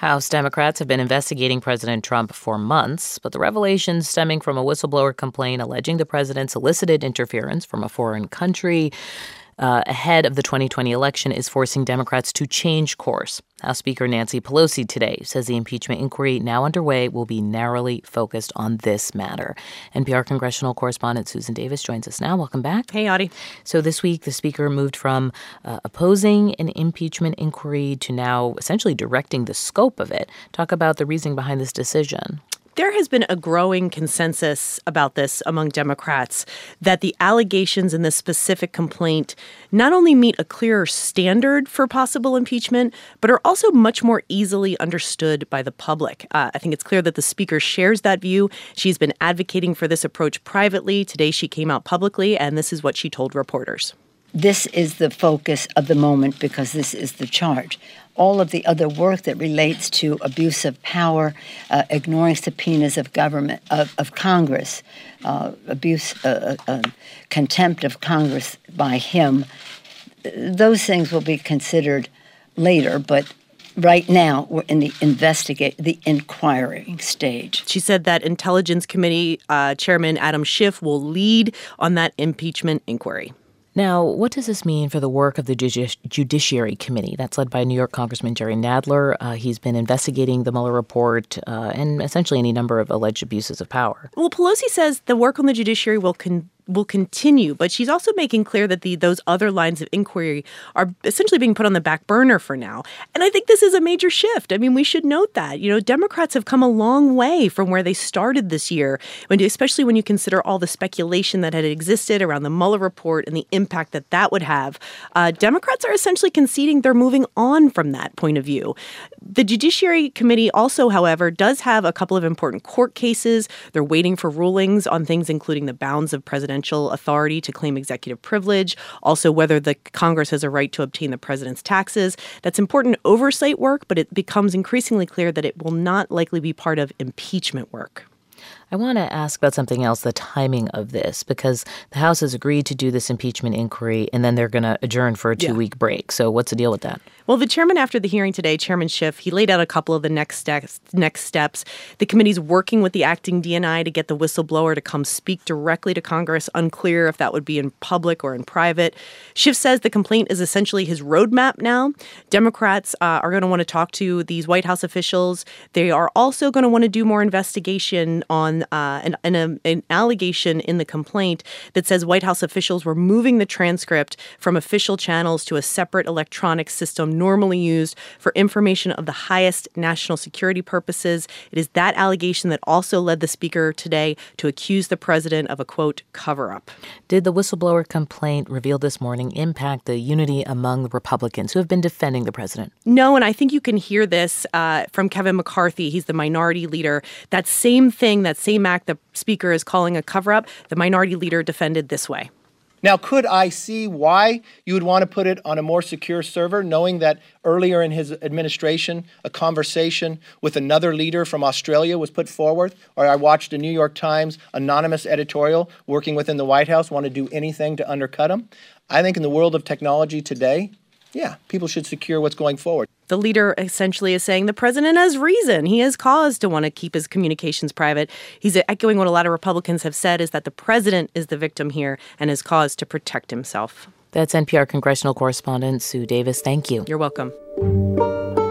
House Democrats have been investigating President Trump for months, but the revelations stemming from a whistleblower complaint alleging the president solicited interference from a foreign country ahead of the 2020 election is forcing Democrats to change course. House Speaker Nancy Pelosi today says the impeachment inquiry now underway will be narrowly focused on this matter. NPR congressional correspondent Susan Davis joins us now. Welcome back. Hey, Audie. So this week, the speaker moved from opposing an impeachment inquiry to now essentially directing the scope of it. Talk about the reasoning behind this decision. There has been a growing consensus about this among Democrats that the allegations in this specific complaint not only meet a clearer standard for possible impeachment, but are also much more easily understood by the public. I think it's clear that the speaker shares that view. She's been advocating for this approach privately. Today she came out publicly, and this is what she told reporters. This is the focus of the moment because this is the charge. All of the other work that relates to abuse of power, ignoring subpoenas of government, of Congress, contempt of Congress by him, those things will be considered later, but right now, we're in the inquiring stage. She said that Intelligence Committee Chairman Adam Schiff will lead on that impeachment inquiry. Now, what does this mean for the work of the Judiciary Committee? That's led by New York Congressman Jerry Nadler. He's been investigating the Mueller report and essentially any number of alleged abuses of power. Well, Pelosi says the work on the judiciary will continue, but she's also making clear that those other lines of inquiry are essentially being put on the back burner for now. And I think this is a major shift. I mean, we should note that. Democrats have come a long way from where they started this year, especially when you consider all the speculation that had existed around the Mueller report and the impact that would have. Democrats are essentially conceding they're moving on from that point of view. The Judiciary Committee also, however, does have a couple of important court cases. They're waiting for rulings on things including the bounds of presidential authority to claim executive privilege, also whether the Congress has a right to obtain the president's taxes. That's important oversight work, but it becomes increasingly clear that it will not likely be part of impeachment work. I want to ask about something else, the timing of this, because the House has agreed to do this impeachment inquiry, and then they're going to adjourn for a 2-week break. So what's the deal with that? Well, the chairman after the hearing today, Chairman Schiff, he laid out a couple of the next steps. The committee's working with the acting DNI to get the whistleblower to come speak directly to Congress. Unclear if that would be in public or in private. Schiff says the complaint is essentially his roadmap now. Democrats are going to want to talk to these White House officials. They are also going to want to do more investigation on an allegation in the complaint that says White House officials were moving the transcript from official channels to a separate electronic system normally used for information of the highest national security purposes. It is that allegation that also led the speaker today to accuse the president of a, quote, cover-up. Did the whistleblower complaint revealed this morning impact the unity among the Republicans who have been defending the president? No, and I think you can hear this from Kevin McCarthy. He's the minority leader. That same act the speaker is calling a cover-up, the minority leader defended this way. Now, could I see why you would want to put it on a more secure server, knowing that earlier in his administration, a conversation with another leader from Australia was put forward? Or I watched a New York Times anonymous editorial working within the White House want to do anything to undercut him? I think in the world of technology today, yeah, people should secure what's going forward. The leader essentially is saying the president has reason. He has cause to want to keep his communications private. He's echoing what a lot of Republicans have said is that the president is the victim here and has cause to protect himself. That's NPR congressional correspondent Sue Davis. Thank you. You're welcome.